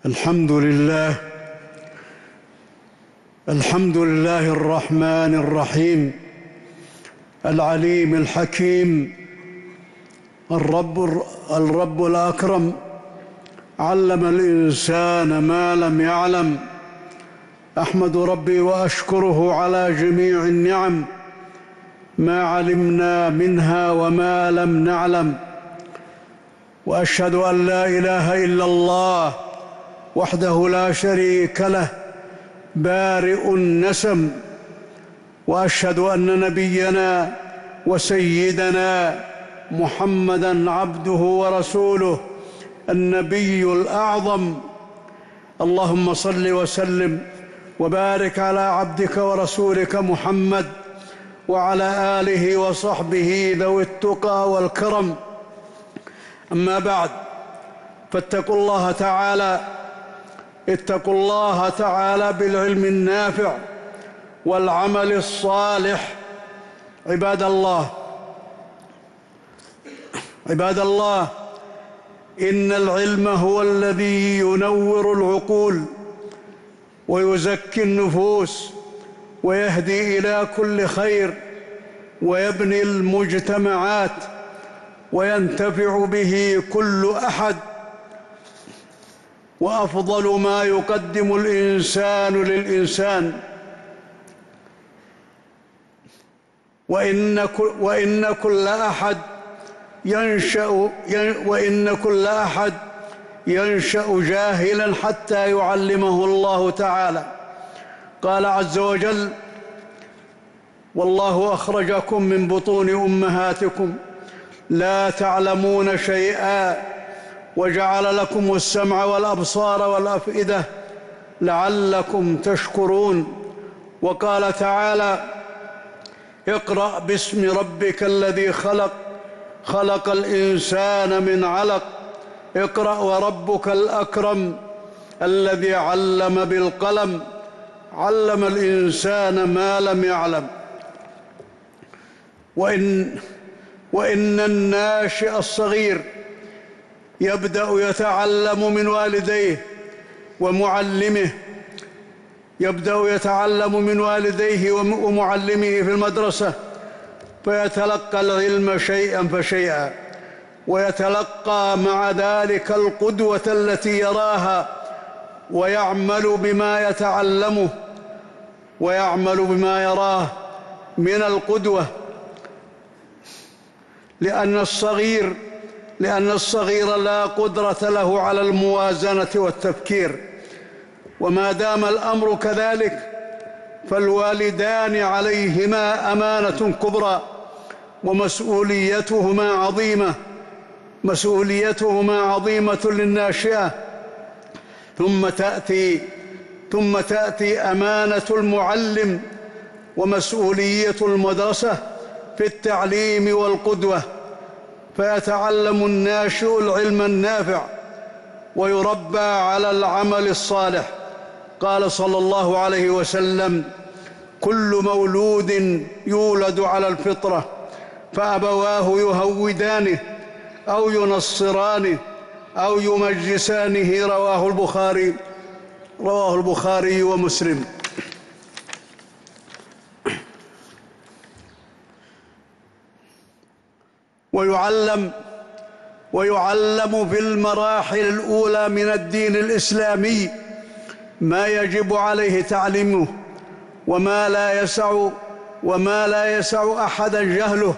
الحمد لله الرحمن الرحيم العليم الحكيم الرب الأكرم علم الإنسان ما لم يعلم. أحمد ربي وأشكره على جميع النعم ما علمنا منها وما لم نعلم، وأشهد أن لا إله إلا الله وحده لا شريك له بارئ النسم، وأشهد أن نبينا وسيدنا محمدًا عبده ورسوله النبي الأعظم. اللهم صل وسلم وبارك على عبدك ورسولك محمد وعلى آله وصحبه ذوي التقى والكرم. أما بعد، فاتقوا الله تعالى بالعلم النافع والعمل الصالح. عباد الله، إن العلم هو الذي ينور العقول ويزكي النفوس ويهدي إلى كل خير ويبني المجتمعات وينتفع به كل أحد، وأفضل ما يقدم الإنسان للإنسان. وإن كل أحد ينشأ جاهلاً حتى يعلمه الله تعالى. قال عز وجل: والله أخرجكم من بطون أمهاتكم لا تعلمون شيئا وجعل لكم السمع والأبصار والأفئدة لعلكم تشكرون. وقال تعالى: اقرأ باسم ربك الذي خلق الإنسان من علق اقرأ وربك الأكرم الذي علم بالقلم علم الإنسان ما لم يعلم. وإن الناشئ الصغير يبدأ يتعلم من والديه ومعلمه في المدرسة، فيتلقى العلم شيئا فشيئا، ويتلقى مع ذلك القدوة التي يراها ويعمل بما يراه من القدوة، لأن الصغير لا قدرة له على الموازنة والتفكير. وما دام الأمر كذلك فالوالدان عليهما أمانة كبرى ومسؤوليتهما عظيمة للناشئة. ثم تأتي أمانة المعلم ومسؤولية المدرسة في التعليم والقدوة، فيتعلم الناشئ العلم النافع ويربى على العمل الصالح. قال صلى الله عليه وسلم: كل مولود يولد على الفطرة فأبواه يهودانه أو ينصرانه أو يمجسانه. رواه البخاري ومسلم. ويعلم في المراحل الأولى من الدين الإسلامي ما يجب عليه تعليمه وما لا يسع أحدا جهله،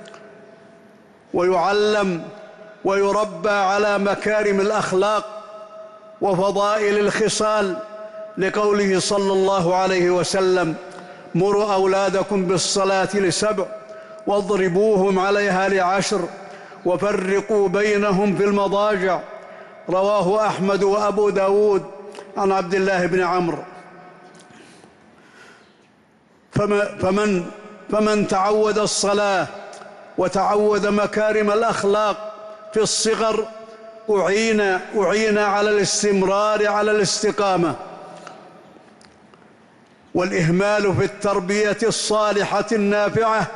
ويربى على مكارم الأخلاق وفضائل الخصال، لقوله صلى الله عليه وسلم: مروا أولادكم بالصلاة ل7 واضربوهم عليها ل10 وفرقوا بينهم في المضاجع. رواه أحمد وأبو داود عن عبد الله بن عمرو. فمن تعود الصلاة وتعود مكارم الأخلاق في الصغر أعين على الاستمرار على الاستقامة. والإهمال في التربية الصالحة النافعة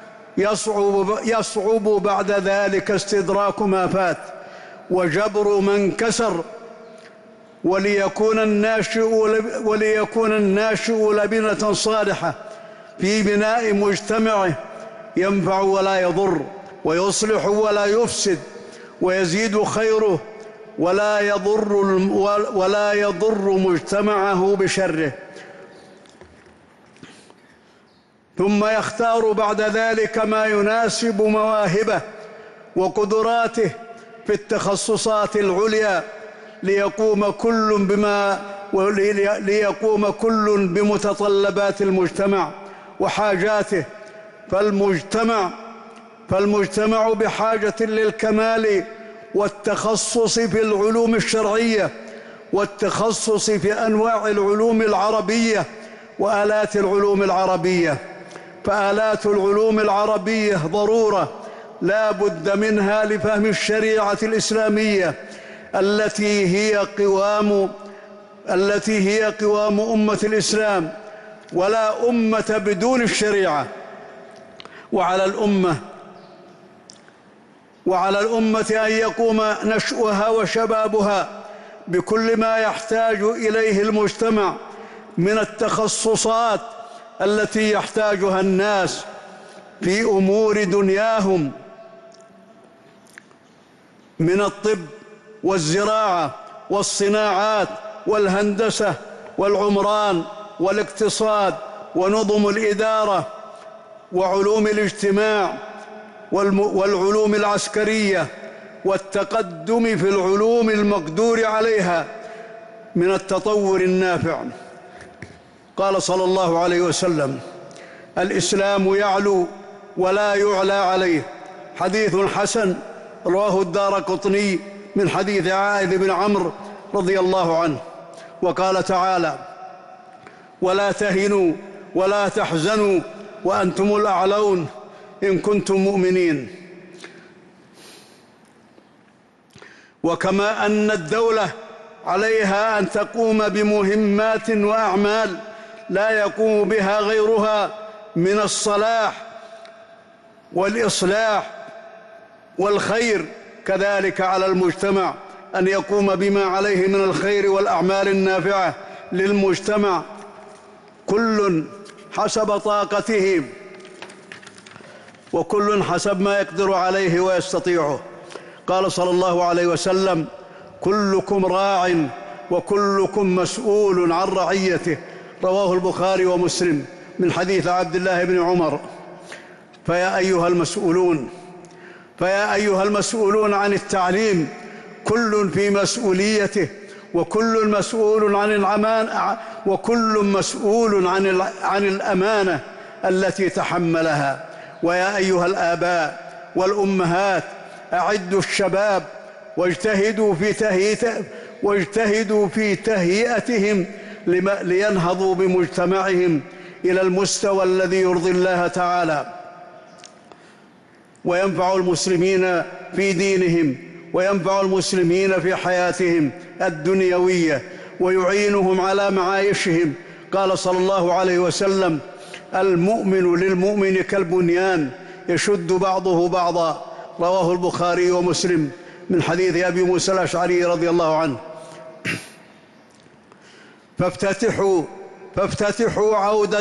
يصعب بعد ذلك استدراك ما فات وجبر من كسر، وليكون الناشئ لبنة صالحة في بناء مجتمعه ينفع ولا يضر، ويصلح ولا يفسد، ويزيد خيره ولا يضر مجتمعه بشره. ثم يختار بعد ذلك ما يناسب مواهبه وقدراته في التخصصات العليا ليقوم كل بمتطلبات المجتمع وحاجاته. فالمجتمع بحاجة للكمال والتخصص في العلوم الشرعية، والتخصص في أنواع العلوم العربية وآلات العلوم العربية. فآلات العلوم العربية ضرورة لا بد منها لفهم الشريعة الإسلامية التي هي قوام أمة الإسلام، ولا أمة بدون الشريعة. وعلى الأمة أن يقوم نشأها وشبابها بكل ما يحتاج إليه المجتمع من التخصصات التي يحتاجها الناس في أمور دنياهم، من الطب والزراعة والصناعات والهندسة والعمران والاقتصاد ونظم الإدارة وعلوم الاجتماع والعلوم العسكرية، والتقدم في العلوم المقدور عليها من التطور النافع. قال صلى الله عليه وسلم: الإسلام يعلو ولا يعلى عليه. حديث حسن رواه الدارقطني من حديث عائذ بن عمرو رضي الله عنه. وقال تعالى: ولا تهنوا ولا تحزنوا وأنتم الأعلون إن كنتم مؤمنين. وكما أن الدولة عليها أن تقوم بمهمات وأعمال لا يقوم بها غيرها من الصلاح والإصلاح والخير، كذلك على المجتمع أن يقوم بما عليه من الخير والأعمال النافعة للمجتمع، كل حسب طاقته وكل حسب ما يقدر عليه ويستطيعه. قال صلى الله عليه وسلم: كلكم راع وكلكم مسؤول عن رعيته. رواه البخاري ومسلم من حديث عبد الله بن عمر. فيا أيها المسؤولون عن التعليم، كل في مسؤوليته، وكل مسؤول عن الأمانة التي تحملها. ويا أيها الآباء والأمهات، أعدوا الشباب واجتهدوا في تهيئتهم لينهضوا بمجتمعهم إلى المستوى الذي يرضي الله تعالى، وينفع المسلمين في دينهم، وينفع المسلمين في حياتهم الدنيوية، ويعينهم على معايشهم. قال صلى الله عليه وسلم: المؤمن للمؤمن كالبنيان يشد بعضه بعضا. رواه البخاري ومسلم من حديث أبي موسى الأشعري رضي الله عنه. فافتتحوا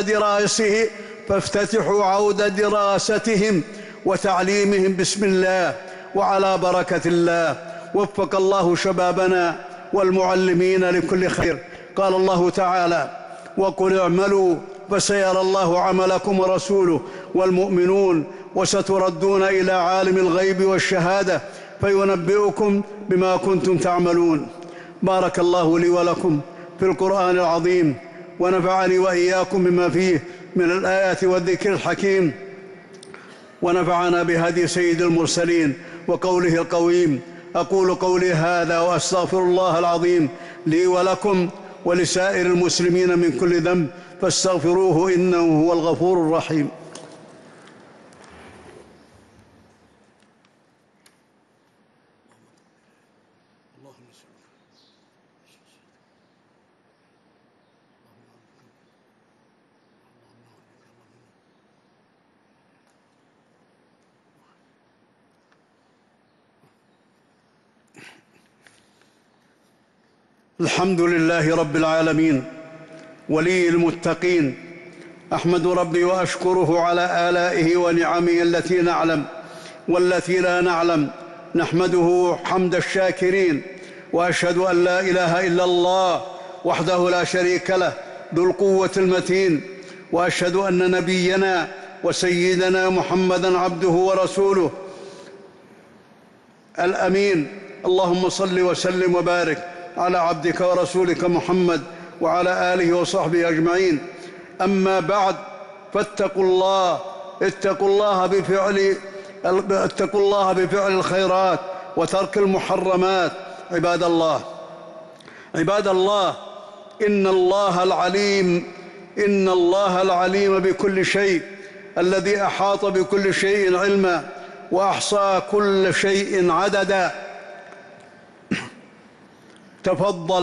عود دراستهم وتعليمهم بسم الله وعلى بركة الله. وفق الله شبابنا والمعلمين لكل خير. قال الله تعالى: وقل اعملوا فسيرى الله عملكم ورسوله والمؤمنون وستردون إلى عالم الغيب والشهادة فينبئكم بما كنتم تعملون. بارك الله لي ولكم في القرآن العظيم، ونفعني وإياكم بما فيه من الآيات والذكر الحكيم، ونفعنا بهدي سيد المرسلين وقوله القويم. أقول قولي هذا وأستغفر الله العظيم لي ولكم ولسائر المسلمين من كل ذنب فاستغفروه إنه هو الغفور الرحيم. الحمد لله رب العالمين ولي المتقين، أحمد ربي وأشكره على آلائه ونعمه التي نعلم والتي لا نعلم، نحمده حمد الشاكرين، وأشهد أن لا إله إلا الله وحده لا شريك له ذو القوة المتين، وأشهد أن نبينا وسيدنا محمدًا عبده ورسوله الأمين. اللهم صل وسلم وبارك على عبدك ورسولك محمد وعلى آله وصحبه أجمعين. أما بعد، فاتقوا الله، اتقوا الله بفعل الخيرات وترك المحرمات. عباد الله، إن الله العليم بكل شيء، الذي أحاط بكل شيء علما وأحصى كل شيء عددا، تفضل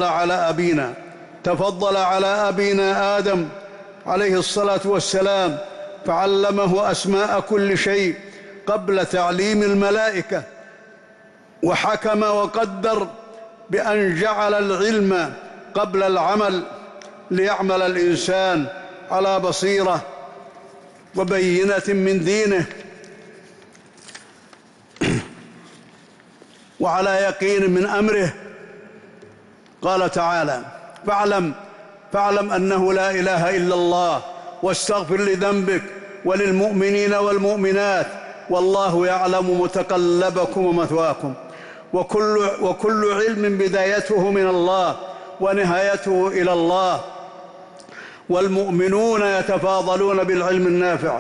على أبينا آدم عليه الصلاة والسلام، فعلمه أسماء كل شيء قبل تعليم الملائكة، وحكم وقدر بأن جعل العلم قبل العمل، ليعمل الإنسان على بصيرة وبينة من دينه وعلى يقين من أمره. قال تعالى: فاعلم أنه لا إله إلا الله، واستغفر لذنبك وللمؤمنين والمؤمنات، والله يعلم متقلبكم ومثواكم. وكل علم بدايته من الله ونهايته إلى الله، والمؤمنون يتفاضلون بالعلم النافع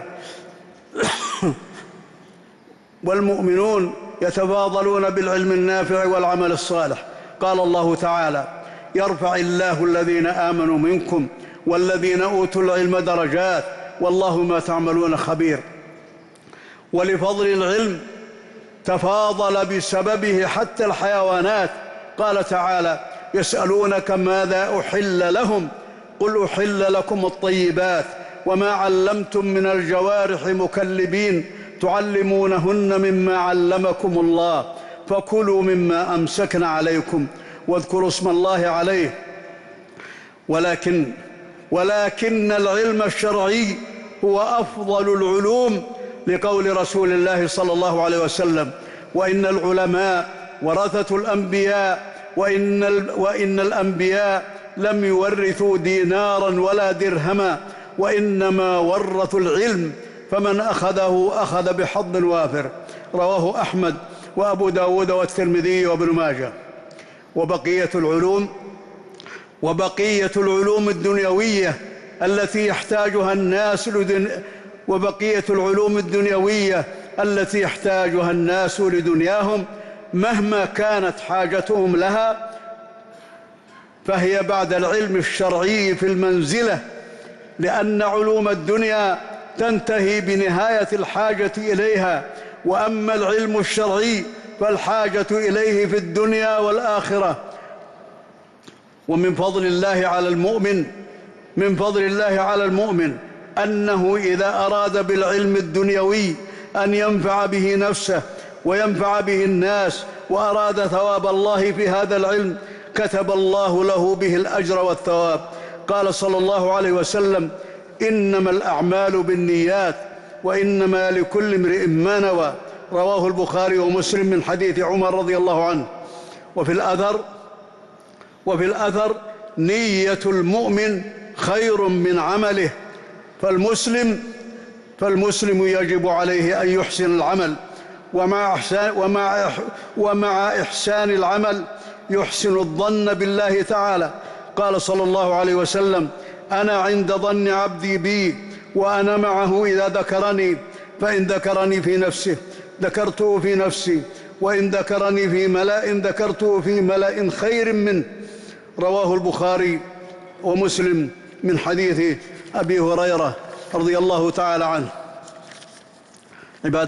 والعمل الصالح. قال الله تعالى: يرفع الله الذين آمنوا منكم والذين أوتوا العلم درجات، والله ما تعملون خبير. ولفضل العلم تفاضل بسببه حتى الحيوانات. قال تعالى: يسألونك ماذا أحل لهم، قل أحل لكم الطيبات، وما علمتم من الجوارح مكلبين تعلمونهن مما علمكم الله، فكلوا مما أمسكن عليكم واذكروا اسم الله عليه. ولكن العلم الشرعي هو أفضل العلوم، لقول رسول الله صلى الله عليه وسلم: وإن العلماء ورثة الأنبياء، وإن الأنبياء لم يورثوا دينارا ولا درهما، وإنما ورثوا العلم، فمن أخذه أخذ بحظ وافر. رواه أحمد وأبو داود والترمذي وابن ماجه. وبقية العلوم الدنيوية التي يحتاجها الناس لدنياهم، مهما كانت حاجتهم لها، فهي بعد العلم الشرعي في المنزلة، لأن علوم الدنيا تنتهي بنهاية الحاجة إليها، وأما العلم الشرعي فالحاجة إليه في الدنيا والآخرة. ومن فضل الله على المؤمن أنه إذا أراد بالعلم الدنيوي أن ينفع به نفسه وينفع به الناس، وأراد ثواب الله في هذا العلم، كتب الله له به الأجر والثواب. قال صلى الله عليه وسلم: إنما الأعمال بالنيات، وإنما لكل امرئ ما نوى. رواه البخاري ومسلم من حديث عمر رضي الله عنه. وفي الأثر: نية المؤمن خير من عمله، فالمسلم يجب عليه أن يحسن العمل، ومع إحسان العمل يحسن الظن بالله تعالى. قال صلى الله عليه وسلم: أنا عند ظن عبدي بي، وأنا معه إذا ذكرني، فإن ذكرني في نفسه ذكرته في نفسي، وإن ذكرني في ملأ ذكرته في ملأ خير منه. رواه البخاري ومسلم من حديث أبي هريرة رضي الله تعالى عنه. عباد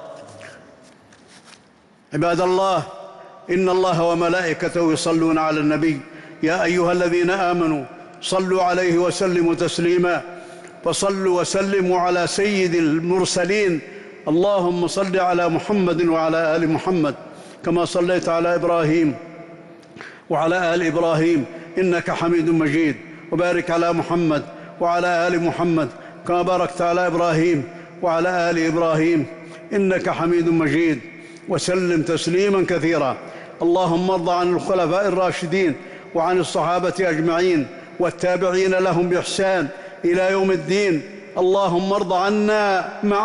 الله، إن الله وملائكته يصلون على النبي، يا أيها الذين آمنوا صلوا عليه وسلموا تسليما. فصلوا وسلموا على سيد المرسلين. اللهم صل على محمد وعلى آل محمد كما صليت على إبراهيم وعلى آل إبراهيم إنك حميد مجيد، وبارك على محمد وعلى آل محمد كما باركت على إبراهيم وعلى آل إبراهيم إنك حميد مجيد، وسلم تسليما كثيرا. اللهم ارض عن الخلفاء الراشدين وعن الصحابة أجمعين والتابعين لهم بإحسان إلى يوم الدين. اللهم ارض عنا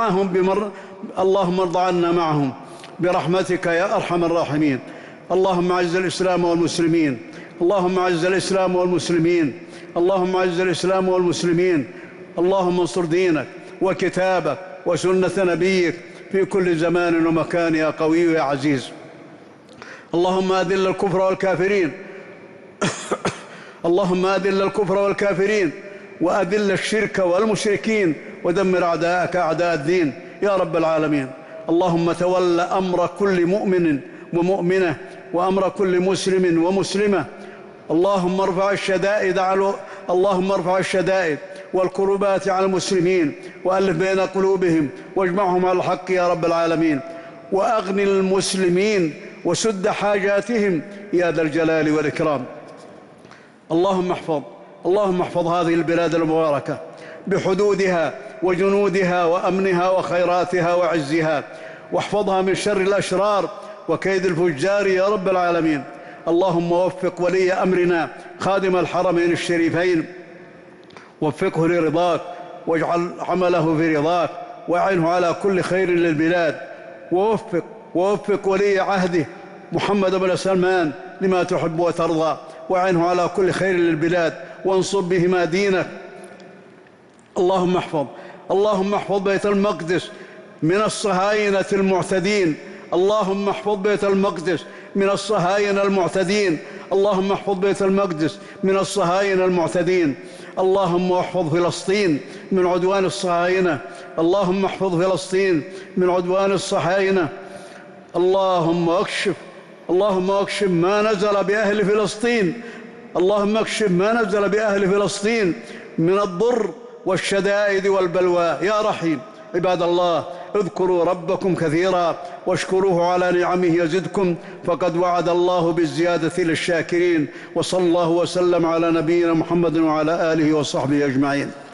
معهم برحمتك يا أرحم الراحمين. اللهم أعز الإسلام والمسلمين، اللهم أعز الإسلام والمسلمين، اللهم أعز الإسلام والمسلمين. اللهم انصر دينك وكتابك وسنة نبيك في كل زمان ومكان يا قوي يا عزيز. اللهم أذل الكفر والكافرين اللهم أذل الكفر والكافرين وأذل الشرك والمشركين ودمر أعداءك أعداء الدين يا رب العالمين. اللهم تول أمر كل مؤمن ومؤمنة وأمر كل مسلم ومسلمة. اللهم ارفع الشدائد والكربات على المسلمين وألف بين قلوبهم واجمعهم على الحق يا رب العالمين، وأغن المسلمين وسد حاجاتهم يا ذا الجلال والإكرام. اللهم احفظ هذه البلاد المباركة بحدودها وجنودها وأمنها وخيراتها وعزها، واحفظها من شر الأشرار وكيد الفجار يا رب العالمين. اللهم وفق ولي أمرنا خادم الحرمين الشريفين، وفقه لرضاك واجعل عمله في رضاك، وأعنه على كل خير للبلاد. ووفق ولي عهده محمد بن سلمان لما تحب وترضى، وأعنه على كل خير للبلاد، وانصر بهما دينك. اللهم احفظ بيت المقدس من الصهاينة المعتدين. اللهم احفظ بيت المقدس من الصهاينة المعتدين. اللهم احفظ بيت المقدس من الصهاينة المعتدين. اللهم احفظ فلسطين من عدوان الصهاينة. اللهم احفظ فلسطين من عدوان الصهاينة. اللهم اكشف ما نزل بأهل فلسطين. اللهم اكشف ما نزل بأهل فلسطين من الضر والشدائد والبلوى يا رحيم. عباد الله، اذكروا ربكم كثيرا واشكروه على نعمه يزدكم، فقد وعد الله بالزيادة للشاكرين. وصلى الله وسلم على نبينا محمد وعلى آله وصحبه أجمعين.